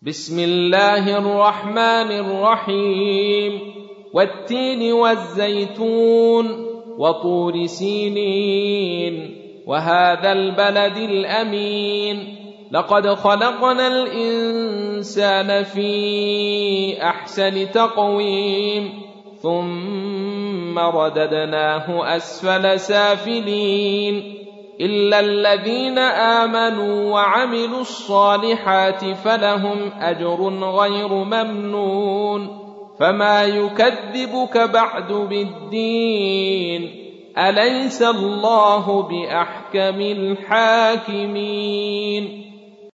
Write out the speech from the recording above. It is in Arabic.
بسم الله الرحمن الرحيم والتين والزيتون وطور سينين وهذا البلد الأمين لقد خلقنا الإنسان في أحسن تقويم ثم رددناه أسفل سافلين إلا الذين آمنوا وعملوا الصالحات فلهم أجر غير ممنون فما يكذبك بعد بالدين أليس الله بأحكم الحاكمين